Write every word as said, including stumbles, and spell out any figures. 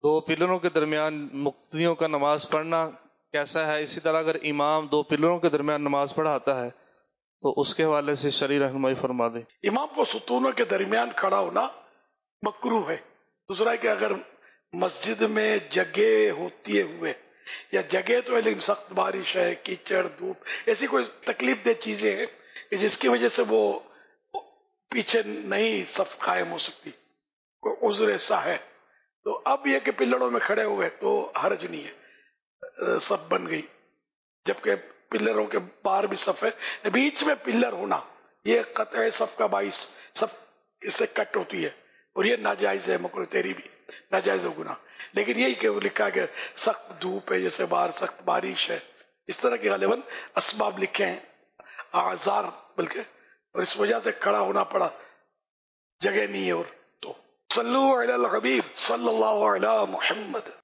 دو پلروں کے درمیان مقتدیوں کا نماز پڑھنا کیسا ہے؟ اسی طرح اگر امام دو پلروں کے درمیان نماز پڑھاتا ہے تو اس کے حوالے سے شرعی رہنمائی فرما دیں۔ امام کو ستونوں کے درمیان کھڑا ہونا مکروہ ہے۔ دوسرا ہے کہ اگر مسجد میں جگہ ہوتی ہوئے یا جگہ تو ہے لیکن سخت بارش ہے، کیچڑ، دھوپ، ایسی کوئی تکلیف دہ چیزیں ہیں کہ جس کی وجہ سے وہ پیچھے نہیں صف قائم ہو سکتی، کوئی عذر ایسا ہے، تو اب یہ کہ پلڑوں میں کھڑے ہوئے تو حرج نہیں ہے، صف بن گئی، جبکہ پلروں کے باہر بھی صف ہے۔ بیچ میں پلر ہونا یہ قطع صف کا باعث صف اس سے کٹ ہوتی ہے اور یہ ناجائز ہے، مکروہ تحریمی بھی ناجائز و گناہ۔ لیکن یہی کہ وہ لکھا کہ سخت دھوپ ہے، جیسے باہر سخت بارش ہے، اس طرح کے غالباً اسباب لکھے ہیں، اعذار بلکہ، اور اس وجہ سے کھڑا ہونا پڑا، جگہ نہیں ہے۔ اور تو صلو علی الحبیب صلی اللہ علی محمد۔